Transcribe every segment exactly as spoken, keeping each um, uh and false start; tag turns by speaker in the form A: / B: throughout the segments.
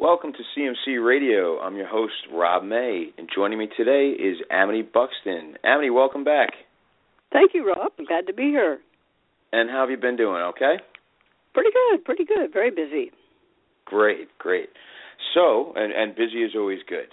A: Welcome to C M C Radio. I'm your host, Rob May, and joining me today is Amity Buxton. Amity, welcome back.
B: Thank you, Rob. I'm glad to be here.
A: And how have you been doing, okay?
B: Pretty good, pretty good. Very busy.
A: Great, great. So, and, and busy is always good.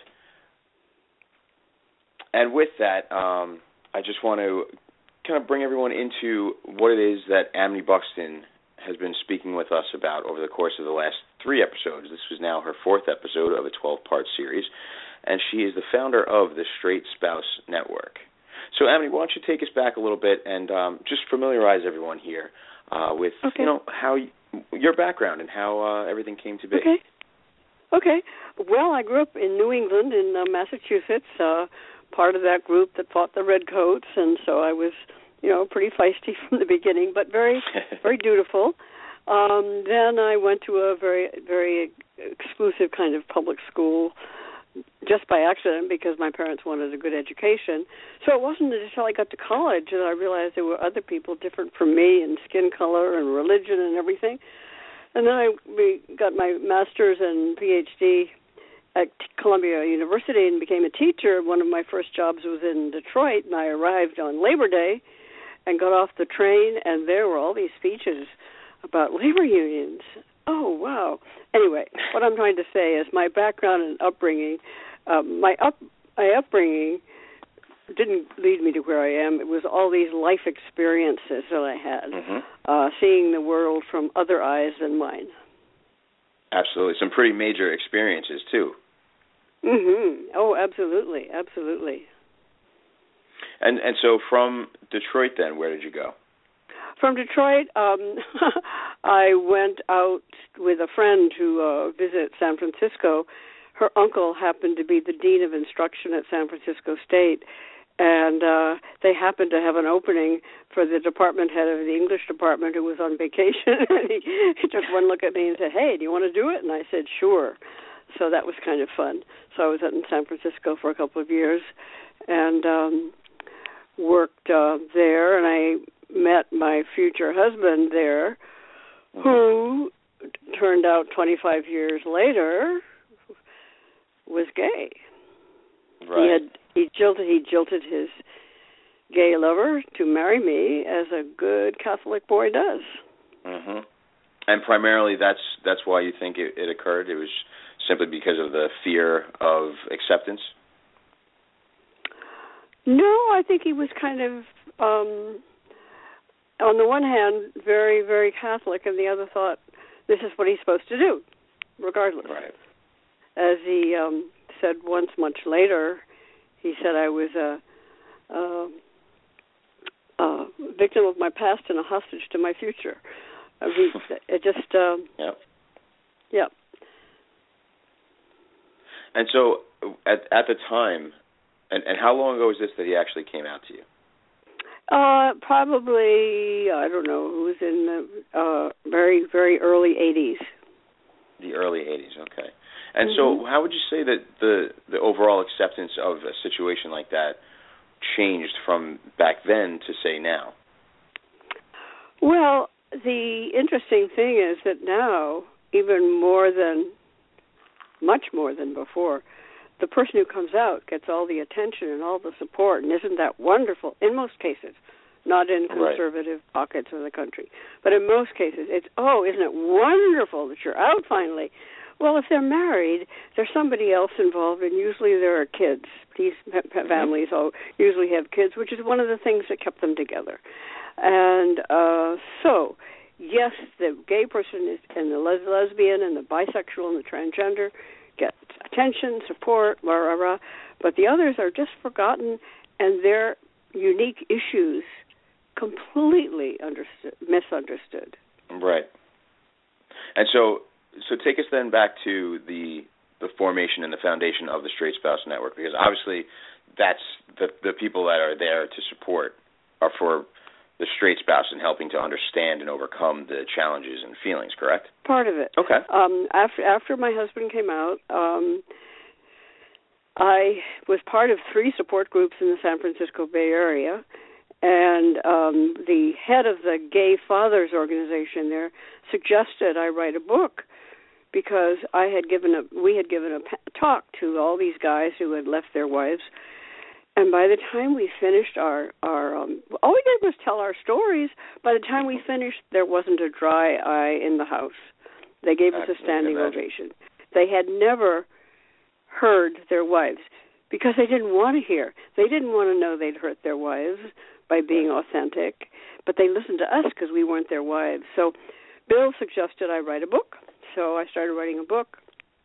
A: And with that, um, I just want to kind of bring everyone into what it is that Amity Buxton has been speaking with us about over the course of the last three episodes. This was now her fourth episode of a twelve-part series, and she is the founder of the Straight Spouse Network. So, Amity, why don't you take us back a little bit and um, just familiarize everyone here uh, with,
B: okay.
A: you know, how you, your background and how uh, everything came to be.
B: Okay. Okay. Well, I grew up in New England, in uh, Massachusetts, uh, part of that group that fought the Redcoats, and so I was, you know, pretty feisty from the beginning, but very, very dutiful. Um, then I went to a very, very exclusive kind of public school just by accident because my parents wanted a good education. So it wasn't until I got to college that I realized there were other people different from me in skin color and religion and everything. And then I got my master's and P H D at Columbia University and became a teacher. One of my first jobs was in Detroit, and I arrived on Labor Day and got off the train, and there were all these speeches about labor unions. Oh, wow. Anyway, what I'm trying to say is my background and upbringing, um, my up my upbringing didn't lead me to where I am. It was all these life experiences that I had,
A: mm-hmm.
B: uh, seeing the world from other eyes than mine.
A: Absolutely. Some pretty major experiences, too.
B: Mm-hmm. Oh, absolutely, absolutely.
A: And and so from Detroit, then, where did you go?
B: From Detroit, um, I went out with a friend to uh, visit San Francisco. Her uncle happened to be the dean of instruction at San Francisco State, and uh, they happened to have an opening for the department head of the English department who was on vacation. And he, he took one look at me and said, "Hey, do you want to do it?" And I said, "Sure." So that was kind of fun. So I was in San Francisco for a couple of years and um, worked uh, there, and I met my future husband there, mm-hmm. who turned out twenty-five years later was gay.
A: Right.
B: He had he jilted he jilted his gay lover to marry me, as a good Catholic boy does.
A: Mm-hmm. And primarily, that's that's why you think it, it occurred. It was simply because of the fear of acceptance.
B: No, I think he was kind of, um, on the one hand, very, very Catholic, and the other thought, this is what he's supposed to do, regardless.
A: Right.
B: As he um, said once much later, he said I was a, a, a victim of my past and a hostage to my future. I mean, it just, um,
A: yep.
B: yeah.
A: And so, at at the time, and, and how long ago was this that he actually came out to you?
B: Uh, probably, I don't know, it was in the uh, very, very early eighties.
A: The early eighties, okay. And
B: mm-hmm.
A: so how would you say that the, the overall acceptance of a situation like that changed from back then to, say, now?
B: Well, the interesting thing is that now, even more than, much more than before, the person who comes out gets all the attention and all the support, and isn't that wonderful? In most cases, not in conservative right. pockets of the country, but in most cases, it's, oh, isn't it wonderful that you're out finally? Well, if they're married, there's somebody else involved, and usually there are kids. These families all usually have kids, which is one of the things that kept them together. And uh, so, yes, the gay person is, and the les- lesbian and the bisexual and the transgender get attention, support, rah, rah, rah, but the others are just forgotten, and their unique issues completely understood, misunderstood.
A: Right. And so, so take us then back to the the formation and the foundation of the Straight Spouse Network, because obviously that's the the people that are there to support are for the straight spouse and helping to understand and overcome the challenges and feelings, correct?
B: Part of it.
A: Okay.
B: Um, after after my husband came out, um, I was part of three support groups in the San Francisco Bay Area, and um, the head of the Gay Fathers organization there suggested I write a book because I had given a we had given a talk to all these guys who had left their wives, and by the time we finished our our um, all we did was tell our stories. By the time we finished, there wasn't a dry eye in the house. They gave us a standing ovation. They had never heard their wives because they didn't want to hear. They didn't want to know they'd hurt their wives by being authentic, but they listened to us because we weren't their wives. So Bill suggested I write a book. So I started writing a book,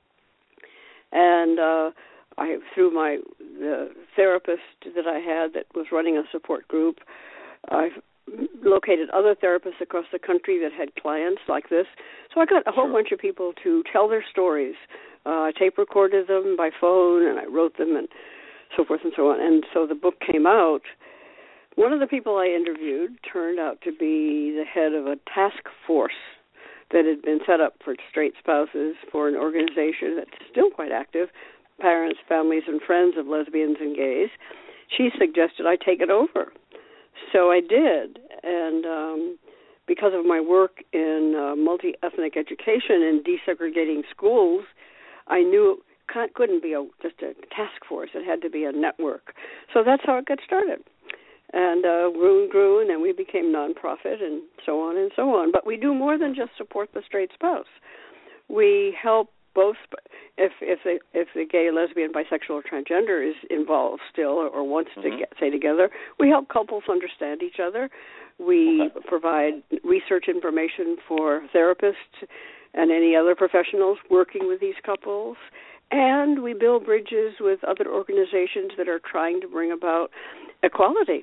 B: and uh, I through my the therapist that I had that was running a support group, I located other therapists across the country that had clients like this. So I got a whole
A: Sure.
B: bunch of people to tell their stories. Uh, I tape recorded them by phone, and I wrote them, and so forth and so on. And so the book came out. One of the people I interviewed turned out to be the head of a task force that had been set up for straight spouses for an organization that's still quite active, Parents, Families, and Friends of Lesbians and Gays. She suggested I take it over. So I did, and um, because of my work in uh, multi-ethnic education and desegregating schools, I knew it couldn't be a, just a task force. It had to be a network. So that's how it got started. And uh, grew and grew, and then we became nonprofit, and so on and so on. But we do more than just support the straight spouse. We help both, if if the if the gay, lesbian, bisexual, or transgender is involved still, or, or wants mm-hmm. to get, stay together. We help couples understand each other. We okay. provide research information for therapists and any other professionals working with these couples. And we build bridges with other organizations that are trying to bring about equality.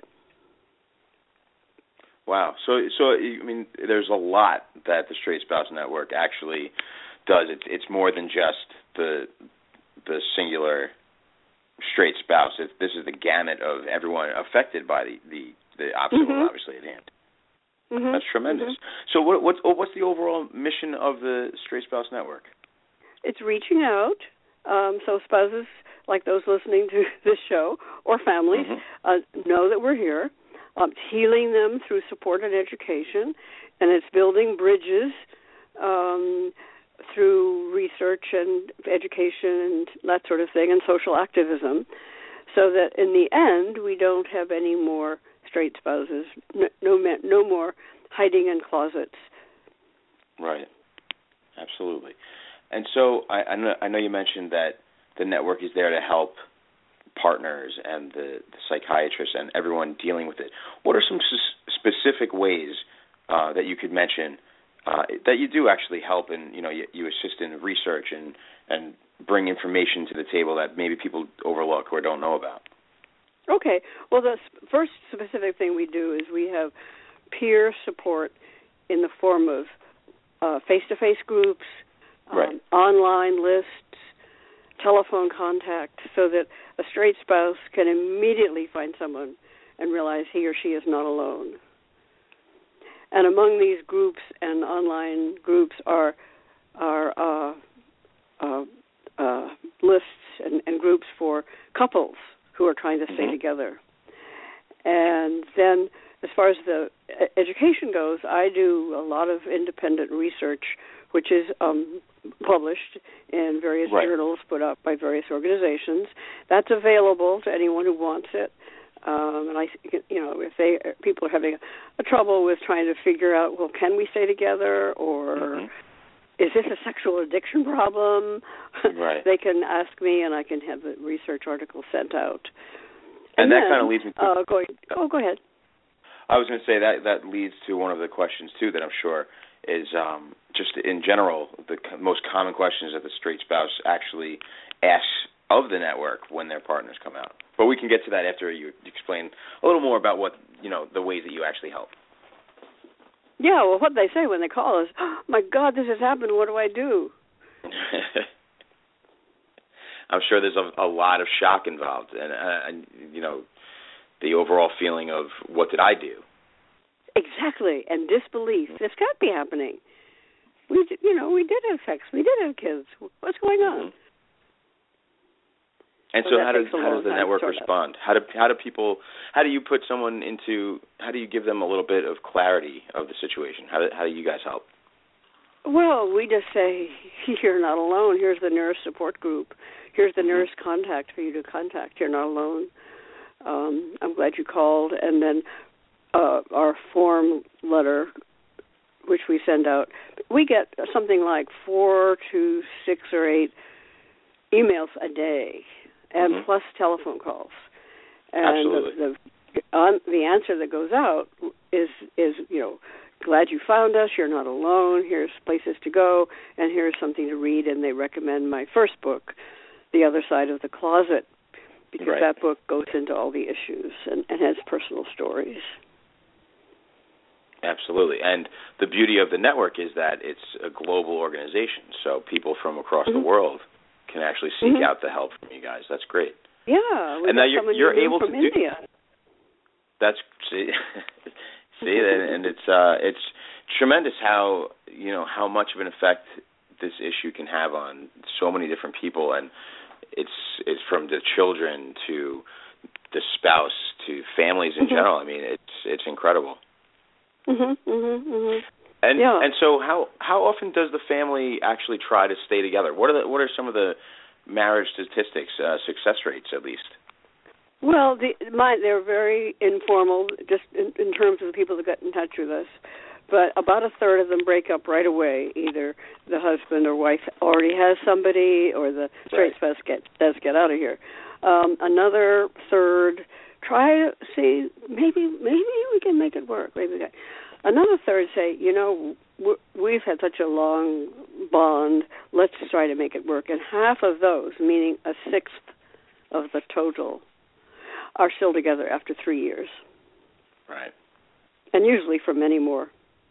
A: Wow. So, so I mean, there's a lot that the Straight Spouse Network actually does. It's it's more than just the the singular straight spouse. It, this is the gamut of everyone affected by the the, the obstacle,
B: mm-hmm.
A: obviously, at hand.
B: Mm-hmm.
A: That's tremendous.
B: Mm-hmm.
A: So, what, what's what's the overall mission of the Straight Spouse Network?
B: It's reaching out. Um, so spouses like those listening to this show or families mm-hmm. uh, know that we're here. Um, it's healing them through support and education, and it's building bridges um, through research and education and that sort of thing, and social activism, so that in the end we don't have any more straight spouses, no no, no more hiding in closets.
A: Right. Absolutely. And so I, I, know, I know you mentioned that the network is there to help partners and the, the psychiatrists and everyone dealing with it. What are some s- specific ways uh, that you could mention uh, that you do actually help and you know you, you assist in research and, and bring information to the table that maybe people overlook or don't know about?
B: Okay. Well, the first specific thing we do is we have peer support in the form of uh, face-to-face groups,
A: Right.
B: Um, online lists, telephone contact, so that a straight spouse can immediately find someone and realize he or she is not alone. And among these groups and online groups are are uh, uh, uh, lists and, and groups for couples who are trying to stay mm-hmm. together. And then as far as the education goes, I do a lot of independent research, which is um, published in various
A: right.
B: journals put out by various organizations. That's available to anyone who wants it. Um, and I, you know, if they people are having a, a trouble with trying to figure out, well, can we stay together, or mm-hmm. is this a sexual addiction problem?
A: Right.
B: They can ask me, and I can have the research article sent out.
A: And, and that
B: then,
A: kind of leads me to
B: uh, going. Oh, go ahead.
A: I was going to say that that leads to one of the questions too that I'm sure is um, just in general the most common questions that the straight spouse actually asks of the network when their partners come out. But we can get to that after you explain a little more about what you know the ways that you actually help.
B: Yeah, well, what they say when they call is, oh, "My God, this has happened. What do I do?"
A: I'm sure there's a, a lot of shock involved, and, uh, and you know the overall feeling of what did I do?
B: Exactly, and disbelief. This can't be happening. We, you know, we did have sex. We did have kids. What's going on?
A: Mm-hmm. And so, so how does how does the network respond? How do how do people how do you put someone into how do you give them a little bit of clarity of the situation? How do how do you guys help?
B: Well, we just say, you're not alone. Here's the nurse support group. Here's the
A: Mm-hmm.
B: nurse contact for you to contact. You're not alone. Um, I'm glad you called. And then uh, our form letter, which we send out, we get something like four to six or eight emails a day, and
A: mm-hmm.
B: plus telephone calls. And
A: Absolutely.
B: The, the, on, the answer that goes out is, is, you know, glad you found us, you're not alone, here's places to go, and here's something to read, and they recommend my first book, The Other Side of the Closet, because
A: right.
B: that book goes into all the issues and, and has personal stories.
A: Absolutely. And the beauty of the network is that it's a global organization, so people from across
B: mm-hmm.
A: the world can actually seek
B: mm-hmm.
A: out the help from you guys. That's great.
B: Yeah.
A: And now you're, you're able
B: from
A: to
B: India.
A: do That's see, see, and it's uh, it's tremendous how you know how much of an effect this issue can have on so many different people, and it's it's from the children to the spouse to families in
B: mm-hmm.
A: general. I mean, it's it's incredible.
B: Mhm, mhm, mhm.
A: And
B: yeah.
A: and so how how often does the family actually try to stay together? What are the what are some of the marriage statistics, uh, success rates at least?
B: Well, the, my, they're very informal, just in, in terms of the people that get in touch with us. But about a third of them break up right away. Either the husband or wife already has somebody, or the straight
A: right.
B: spouse get, says, get out of here. Um, another third try to see, maybe maybe we can make it work. Maybe we can. Another third say, you know, we've had such a long bond, let's try to make it work. And half of those, meaning a sixth of the total, are still together after three years.
A: Right.
B: And usually for many more.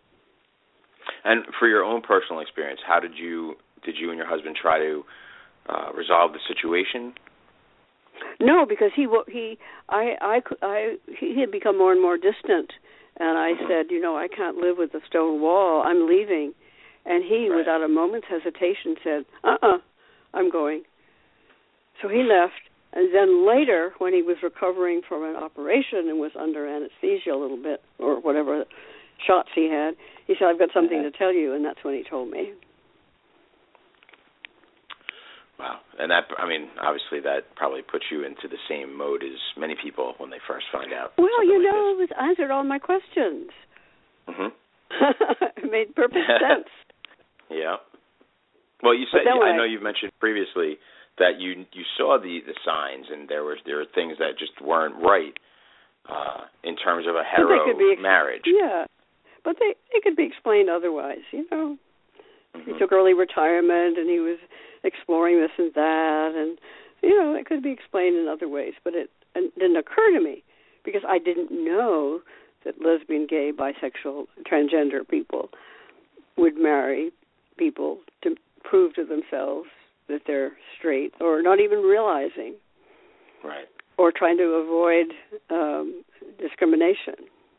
A: And for your own personal experience, how did you did you and your husband try to uh, resolve the situation?
B: No, because he he I I I he had become more and more distant, and I
A: mm-hmm.
B: said, you know, I can't live with a stone wall. I'm leaving, and he,
A: right.
B: without a moment's hesitation, said, "Uh-uh, I'm going." So he left, and then later, when he was recovering from an operation and was under anesthesia a little bit, or whatever shots he had, he said, "I've got something to tell you," and that's when he told me.
A: Wow. And that, I mean, obviously that probably puts you into the same mode as many people when they first find out.
B: Well, you
A: like
B: know, this. It answered all my questions.
A: Mm-hmm.
B: It made perfect sense.
A: Yeah. Well, you said, I know
B: I,
A: you've mentioned previously that you you saw the, the signs, and there was there were things that just weren't right uh, in terms of a hetero
B: ex-
A: marriage.
B: Yeah, but they, they could be explained otherwise, you know.
A: Mm-hmm.
B: He took early retirement, and he was exploring this and that, and, you know, it could be explained in other ways, but it, it didn't occur to me because I didn't know that lesbian, gay, bisexual, transgender people would marry people to prove to themselves that they're straight, or not even realizing,
A: right,
B: or trying to avoid um, discrimination.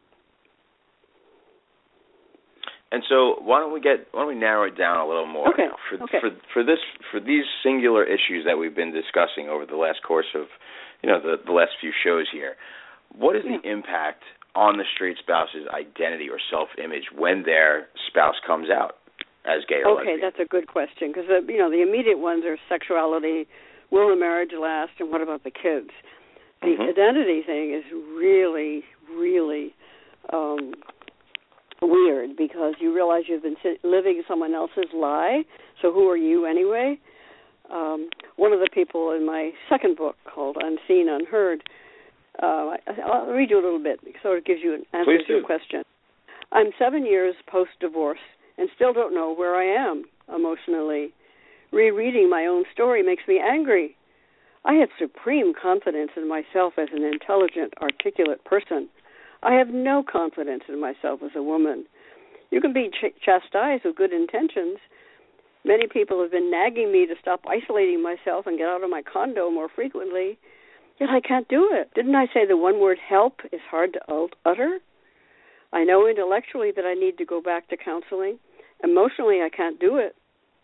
A: And so, why don't we get why don't we narrow it down a little more
B: okay.
A: now for
B: okay.
A: for for this for these singular issues that we've been discussing over the last course of you know the, the last few shows here. What is
B: yeah.
A: the impact on the straight spouse's identity or self-image when their spouse comes out as gay or
B: okay,
A: lesbian?
B: that's a good question, because you know the immediate ones are sexuality, will the marriage last, and what about the kids? The
A: mm-hmm.
B: identity thing is really, really um, weird, because you realize you've been living someone else's lie. So who are you anyway? Um, one of the people in my second book called Unseen, Unheard. Uh, I'll read you a little bit, so it gives you an answer
A: Please
B: to your
A: do.
B: question. I'm seven years post-divorce and still don't know where I am emotionally. Rereading my own story makes me angry. I had supreme confidence in myself as an intelligent, articulate person. I have no confidence in myself as a woman. You can be ch- chastised with good intentions. Many people have been nagging me to stop isolating myself and get out of my condo more frequently. Yet I can't do it. Didn't I say the one word help is hard to utter? I know intellectually that I need to go back to counseling. Emotionally, I can't do it.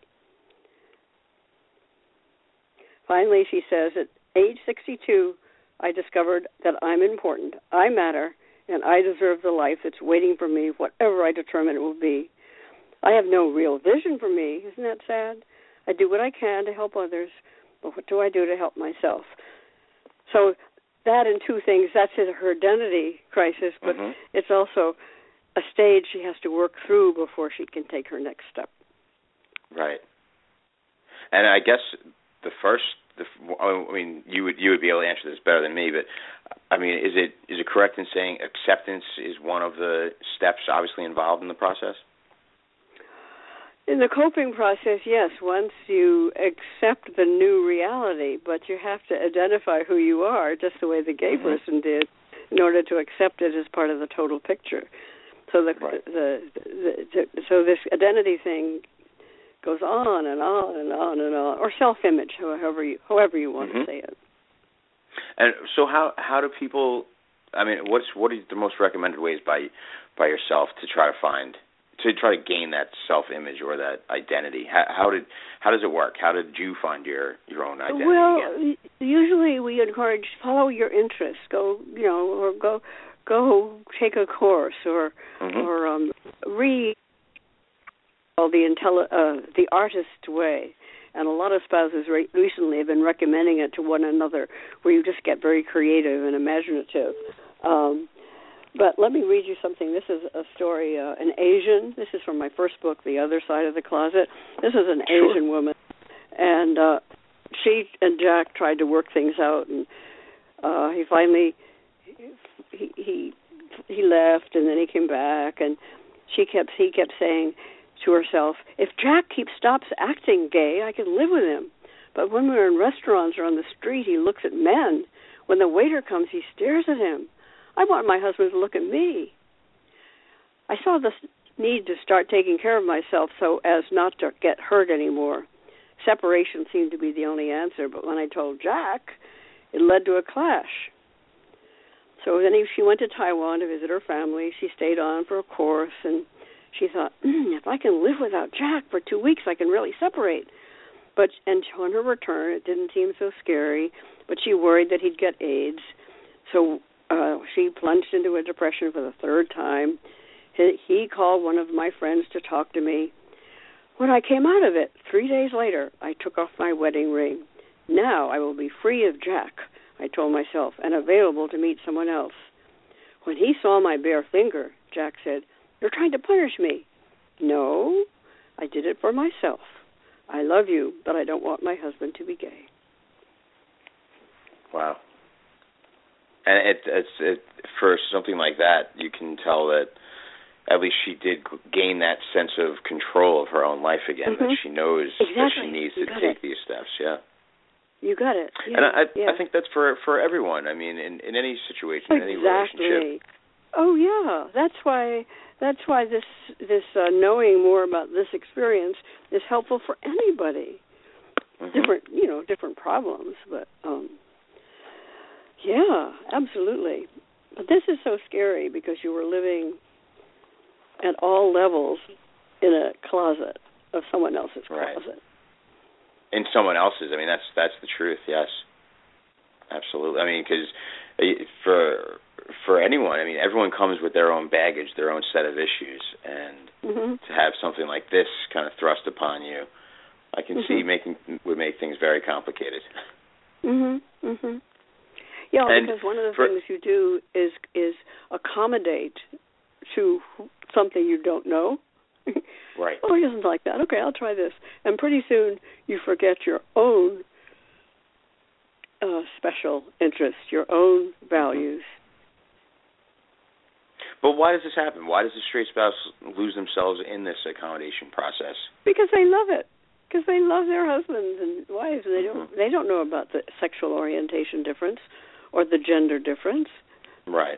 B: Finally, she says, at age sixty-two, I discovered that I'm important, I matter, and I deserve the life that's waiting for me, whatever I determine it will be. I have no real vision for me. Isn't that sad? I do what I can to help others, but what do I do to help myself? So that and two things, that's her identity crisis, but mm-hmm. it's also a stage she has to work through before she can take her next step.
A: Right. And I guess the first, the, I mean, you would you would be able to answer this better than me, but I mean, is it is it correct in saying acceptance is one of the steps obviously involved in the process?
B: In the coping process, yes, once you accept the new reality, but you have to identify who you are, just the way the gay mm-hmm. person did, in order to accept it as part of the total picture. So the,
A: right.
B: the, the, the so this identity thing goes on and on and on and on, or self-image, however you however you want mm-hmm. to say it.
A: And so, how how do people? I mean, what's what are the most recommended ways by by yourself to try to find? To try to gain that self-image or that identity? How, how did how does it work? How did you find your, your own identity?
B: Well,
A: again?
B: usually we encourage follow your interests. Go, you know, or go go take a course or mm-hmm. or um, read the intelli- uh, the artist way. And a lot of spouses re- recently have been recommending it to one another, where you just get very creative and imaginative. Um, But let me read you something. This is a story, uh, an Asian. This is from my first book, The Other Side of the Closet. This is an
A: sure.
B: Asian woman, and uh, she and Jack tried to work things out, and uh, he finally he, he he left, and then he came back, and she kept he kept saying to herself, "If Jack keeps stops acting gay, I can live with him. But when we're in restaurants or on the street, he looks at men. When the waiter comes, he stares at him. I want my husband to look at me." I saw this need to start taking care of myself so as not to get hurt anymore. Separation seemed to be the only answer, but when I told Jack, it led to a clash. So then he, she went to Taiwan to visit her family. She stayed on for a course, and she thought, mm, if I can live without Jack for two weeks, I can really separate. But and on her return, it didn't seem so scary, but she worried that he'd get AIDS. So Uh, she plunged into a depression for the third time. He, he called one of my friends to talk to me. When I came out of it, three days later, I took off my wedding ring. Now I will be free of Jack, I told myself, and available to meet someone else. When he saw my bare finger, Jack said, "You're trying to punish me." "No, I did it for myself. I love you, but I don't want my husband to be gay."
A: Wow. And it, it's it, for something like that, you can tell that at least she did gain that sense of control of her own life again, mm-hmm. that she knows
B: exactly.
A: that she needs
B: you
A: to take
B: it.
A: these steps, yeah.
B: You got it. Yeah.
A: And I,
B: yeah.
A: I think that's for, for everyone. I mean, in, in any situation,
B: exactly.
A: in any relationship.
B: Oh, yeah. That's why that's why this, this uh, knowing more about this experience is helpful for anybody. Mm-hmm. Different, you know, different problems, but... Um, Yeah, absolutely. But this is so scary because you were living at all levels in a closet of someone else's
A: right.
B: closet.
A: In someone else's. I mean, that's that's the truth, yes. Absolutely. I mean, because for, for anyone, I mean, everyone comes with their own baggage, their own set of issues. And
B: mm-hmm.
A: to have something like this kind of thrust upon you, I can mm-hmm. see making would make things very complicated.
B: Mm-hmm, mm-hmm. Yeah,
A: and
B: because one of the
A: for,
B: things you do is is accommodate to something you don't know.
A: Right.
B: Oh, he doesn't like that. Okay, I'll try this. And pretty soon you forget your own uh, special interests, your own values.
A: But why does this happen? Why does the straight spouse lose themselves in this accommodation process?
B: Because they love it. Because they love their husbands and wives. And they
A: mm-hmm.
B: don't. They don't know about the sexual orientation difference or the gender difference.
A: Right.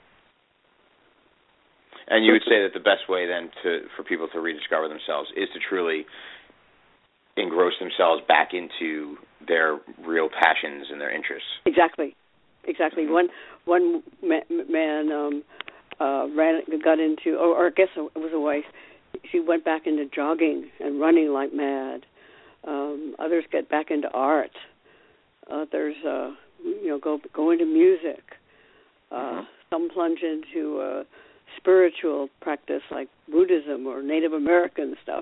A: And you would say that the best way then to for people to rediscover themselves is to truly engross themselves back into their real passions and their interests.
B: Exactly. Exactly. Mm-hmm. One one ma- man um, uh, ran got into, or, or I guess it was a wife. She went back into jogging and running like mad. Um, others get back into art. Others, uh, you know, go go into music. Uh,
A: mm-hmm.
B: Some plunge into uh, spiritual practice like Buddhism or Native American stuff.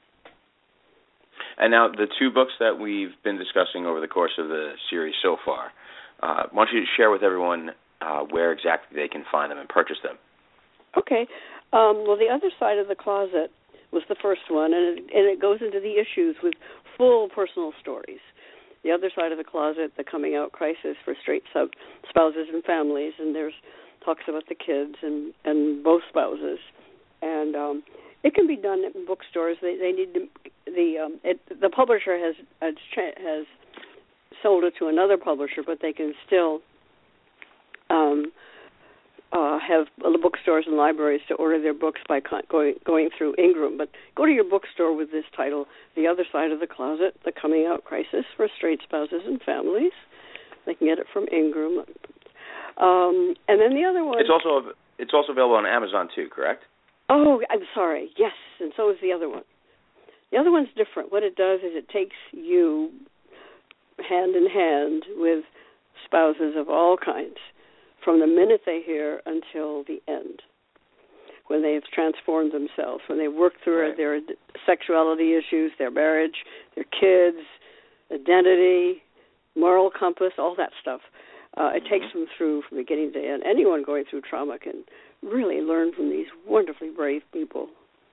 A: And now the two books that we've been discussing over the course of the series so far, uh, why don't you share with everyone uh, where exactly they can find them and purchase them?
B: Okay. Um, well, The Other Side of the Closet was the first one, and it, and it goes into the issues with full personal stories. The Other Side of the Closet, the coming out crisis for straight sub spouses and families, and there's talks about the kids and, and both spouses. And um, it can be done in bookstores. They they need to, the um, it, the publisher has has sold it to another publisher, but they can still um, uh, have bookstores and libraries to order their books by con- going going through Ingram. But go to your bookstore with this title, The Other Side of the Closet, The Coming Out Crisis for Straight Spouses and Families. They can get it from Ingram. Um, and then the other one...
A: It's also it's also available on Amazon too, correct?
B: Oh, I'm sorry. Yes, and so is the other one. The other one's different. What it does is it takes you hand in hand with spouses of all kinds from the minute they hear until the end, when they have transformed themselves, when they work through
A: right.
B: their sexuality issues, their marriage, their kids, identity, moral compass, all that stuff. Uh, it mm-hmm. takes them through from beginning to end. Anyone going through trauma can really learn from these wonderfully brave people.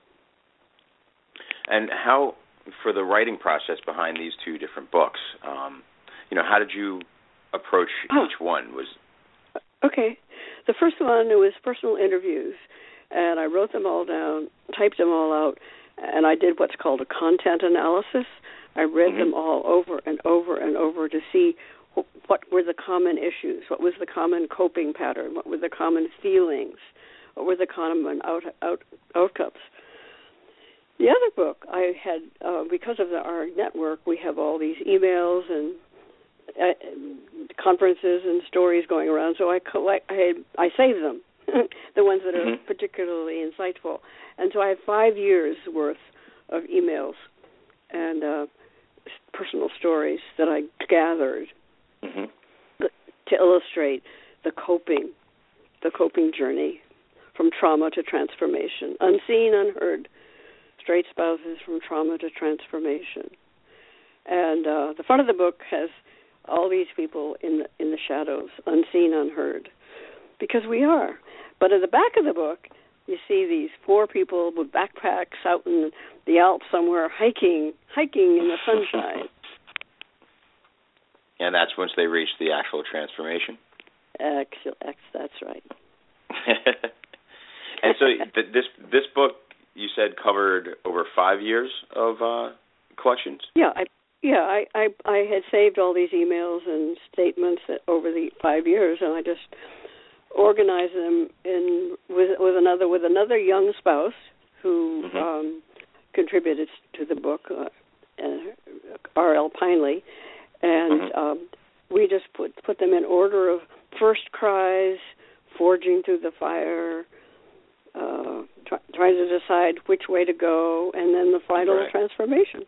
A: And how, for the writing process behind these two different books, um, you know, how did you approach oh. each one? Was
B: Okay. The first one was personal interviews, and I wrote them all down, typed them all out, and I did what's called a content analysis. I read mm-hmm. them all over and over and over to see what were the common issues, what was the common coping pattern, what were the common feelings, what were the common out, out, outcomes. The other book I had, uh, because of the, our network, we have all these emails and uh, conferences and stories going around, so I collect, I, I save them, the ones that are mm-hmm. particularly insightful. And so I have five years' worth of emails and uh, personal stories that I gathered mm-hmm. to illustrate the coping, the coping journey from trauma to transformation, unseen, unheard, straight spouses from trauma to transformation. And uh, the front of the book has all these people in the, in the shadows, unseen, unheard, because we are. But at the back of the book, you see these poor people with backpacks out in the Alps somewhere hiking, hiking in the sunshine.
A: And that's once they reach the actual transformation?
B: Excellent. That's right.
A: And so this this book, you said, covered over five years of uh, collections?
B: Yeah, I yeah I, I I had saved all these emails and statements over the five years, and I just organized them in with with another with another young spouse who mm-hmm. um, contributed to the book, uh, uh, R L Pineley, and mm-hmm. um, we just put put them in order of first cries, forging through the fire, uh, try, trying to decide which way to go, and then the final
A: right.
B: transformation.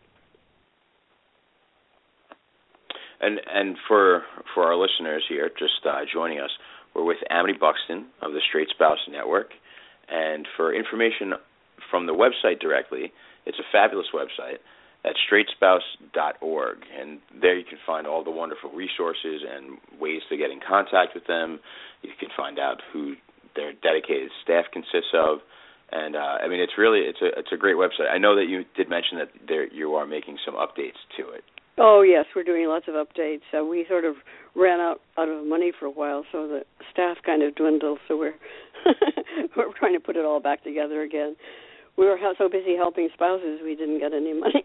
A: And and for for our listeners here, just uh, joining us, we're with Amity Buxton of the Straight Spouse Network. And for information from the website directly, it's a fabulous website at straight spouse dot org. And there you can find all the wonderful resources and ways to get in contact with them. You can find out who their dedicated staff consists of. And, uh, I mean, it's really, it's a it's a great website. I know that you did mention that there you are making some updates to it.
B: Oh, yes, we're doing lots of updates. Uh, we sort of ran out, out of money for a while, so the staff kind of dwindled, so we're we're trying to put it all back together again. We were so busy helping spouses, we didn't get any money.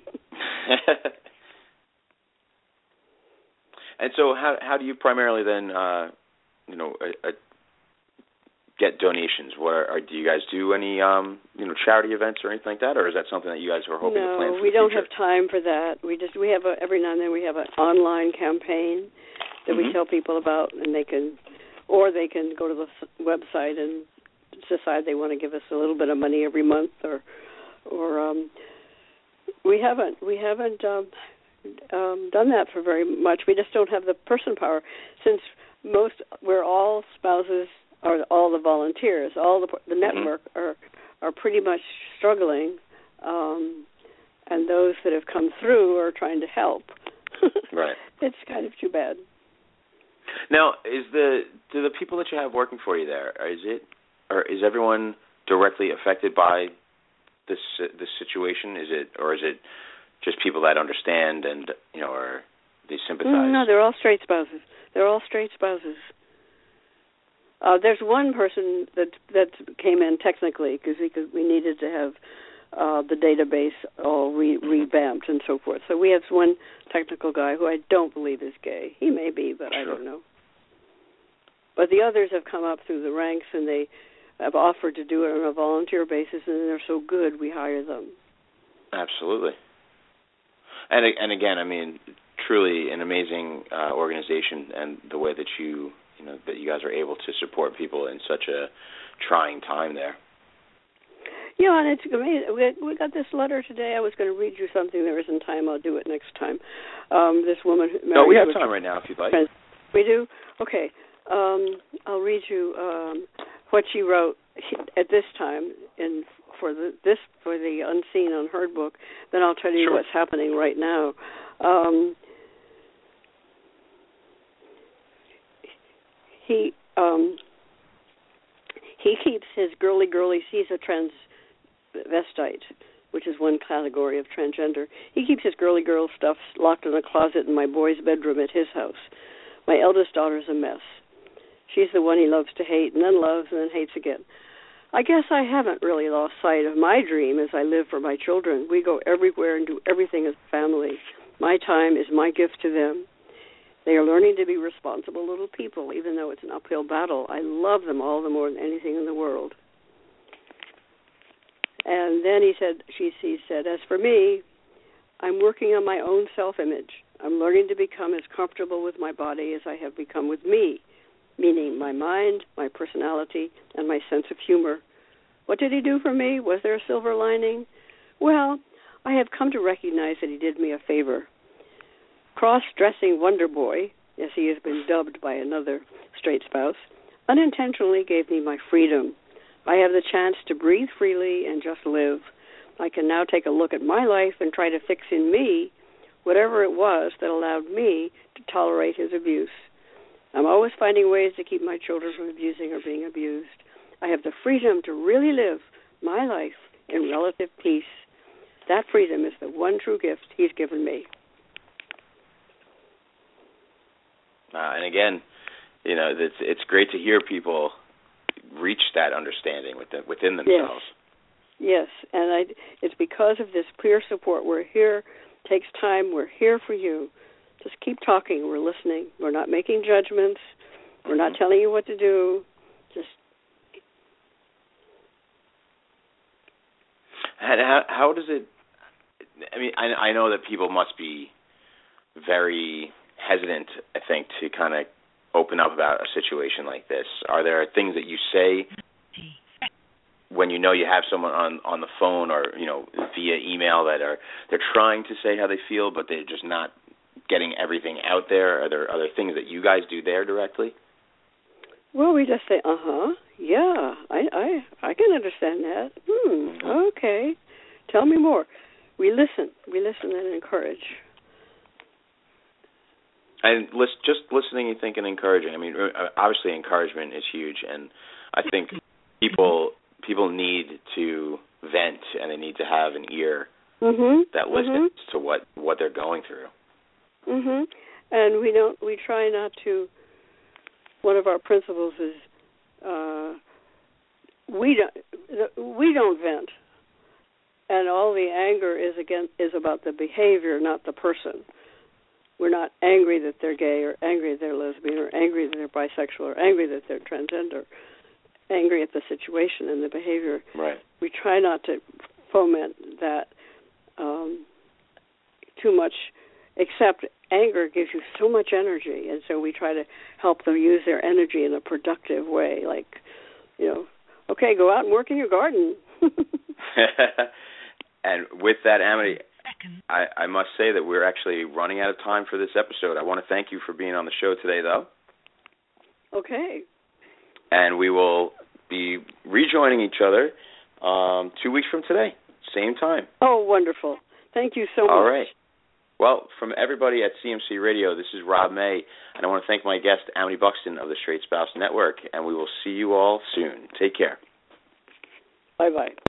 A: And so how how do you primarily then, uh, you know, uh, uh, get donations? What are, are, do you guys do any, um, you know, charity events or anything like that, or is that something that you guys are hoping
B: no,
A: to plan for
B: No, we
A: the
B: don't
A: future?
B: have time for that. We just we have a, every now and then we have an online campaign that mm-hmm. we tell people about, and they can, or they can go to the website and decide they want to give us a little bit of money every month, or, or um, we haven't we haven't um, um, done that for very much. We just don't have the person power, since most we're all spouses are all the volunteers. All the the network
A: mm-hmm.
B: are are pretty much struggling, um, and those that have come through are trying to help.
A: Right.
B: It's kind of too bad.
A: Now, is the do the people that you have working for you there, is it, or is everyone directly affected by this this situation? Is it, or is it just people that understand and, you know, or they sympathize?
B: No, they're all straight spouses. They're all straight spouses. Uh, there's one person that that came in technically because we, we needed to have uh, the database all re- revamped and so forth. So we have one technical guy who I don't believe is gay. He may be, but
A: sure.
B: I don't know. But the others have come up through the ranks, and they have offered to do it on a volunteer basis, and they're so good we hire them.
A: Absolutely. And and again, I mean, truly an amazing uh, organization, and the way that you you know that you guys are able to support people in such a trying time there.
B: Yeah, and it's amazing. We, we got this letter today. I was going to read you something. There isn't time. I'll do it next time. Um, this woman.
A: No, we have time right now if you'd like.
B: We do? Okay. Um, I'll read you um, what she wrote at this time in for the this for the Unseen Unheard book. Then I'll tell you
A: sure.
B: what's happening right now. Um, he um, he keeps his girly girly. He's a transvestite, which is one category of transgender. He keeps his girly girl stuff locked in a closet in my boy's bedroom at his house. My eldest daughter's a mess. She's the one he loves to hate and then loves and then hates again. I guess I haven't really lost sight of my dream as I live for my children. We go everywhere and do everything as a family. My time is my gift to them. They are learning to be responsible little people, even though it's an uphill battle. I love them all the more than anything in the world. And then he said, she, she said, as for me, I'm working on my own self-image. I'm learning to become as comfortable with my body as I have become with me, meaning my mind, my personality, and my sense of humor. What did he do for me? Was there a silver lining? Well, I have come to recognize that he did me a favor. Cross-dressing Wonder Boy, as he has been dubbed by another straight spouse, unintentionally gave me my freedom. I have the chance to breathe freely and just live. I can now take a look at my life and try to fix in me whatever it was that allowed me to tolerate his abuse. I'm always finding ways to keep my children from abusing or being abused. I have the freedom to really live my life in relative peace. That freedom is the one true gift he's given me.
A: Uh, and again, you know, it's it's great to hear people reach that understanding within within themselves.
B: Yes, yes, and I, it's because of this peer support. We're here. It takes time. We're here for you. Just keep talking. We're listening. We're not making judgments. We're not telling you what to do. Just.
A: And how, how does it? I mean, I, I know that people must be very hesitant, I think, to kind of open up about a situation like this. Are there things that you say when you know you have someone on, on the phone or, you know, via email that are they're trying to say how they feel, but they're just not getting everything out there? Are there other things that you guys do there directly?
B: Well, we just say, uh-huh, yeah, I I, I can understand that. Hmm, mm-hmm. Okay. Tell me more. We listen. We listen and encourage.
A: And list, just listening, you think, and encouraging. I mean, obviously encouragement is huge, and I think people people need to vent, and they need to have an ear
B: mm-hmm.
A: that listens
B: mm-hmm.
A: to what, what they're going through.
B: Mhm. And we don't. We try not to. One of our principles is uh, we don't we don't vent, and all the anger is again is about the behavior, not the person. We're not angry that they're gay, or angry that they're lesbian, or angry that they're bisexual, or angry that they're transgender. Angry at the situation and the behavior.
A: Right.
B: We try not to foment that um, too much, except anger gives you so much energy, and so we try to help them use their energy in a productive way, like, you know, okay, go out and work in your garden.
A: And with that, Amity, I, I must say that we're actually running out of time for this episode. I want to thank you for being on the show today, though.
B: Okay.
A: and we will be rejoining each other um, two weeks from today, same time.
B: Oh, wonderful. Thank you so much.
A: All right. Well, from everybody at C M C Radio, this is Rob May, and I want to thank my guest, Amity Buxton of the Straight Spouse Network, and we will see you all soon. Take care.
B: Bye-bye.